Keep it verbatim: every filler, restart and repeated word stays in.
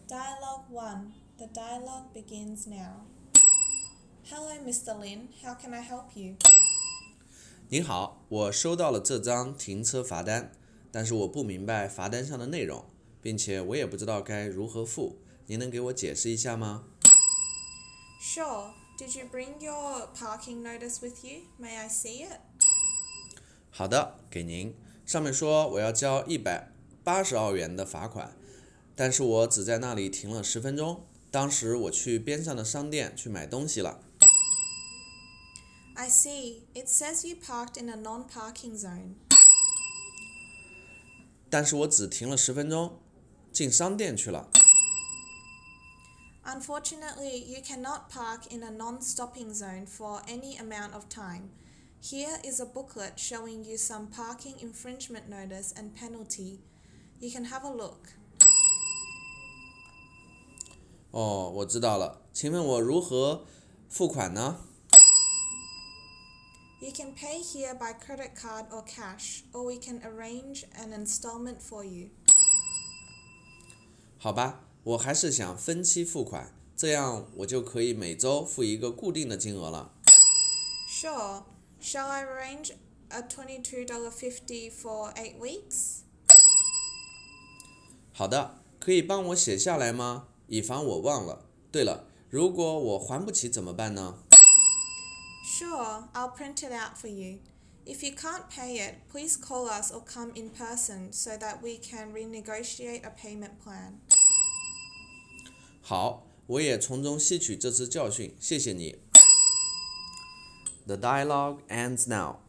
Dialogue one. The dialogue begins now. Hello, Mister Lin. How can I help you? 您好，我收到了这张停车罚单，但是我不明白罚单上的内容，并且我也不知道该如何付，您能给我解释一下吗？ Sure. Did you bring your parking notice with you? May I see it? 好的，给您。上面说我要交一百八十澳元的罚款，但是我只在那里停了十分钟。当时我去边上的商店去买东西了。 I see. It says you parked in a non-parking zone. 但是我只停了十分钟，进商店去了。 Unfortunately, you cannot park in a non-stopping zone for any amount of time. Here is a booklet showing you some parking infringement notice and penalty. You can have a look. 哦，我知道了，请问我如何付款呢？ You can pay here by credit card or cash, or we can arrange an installment for you. 好吧，我还是想分期付款，这样我就可以每周付一个固定的金额了。 Sure. Shall I arrange a twenty-two dollars fifty for eight weeks? 好的，可以帮我写下来吗？以防我忘了。对了，如果我还不起怎么办呢？ Sure, I'll print it out for you. If you can't pay it, please call us or come in person so that we can renegotiate a payment plan. 好，我也从中吸取这次教训，谢谢你。The dialogue ends now.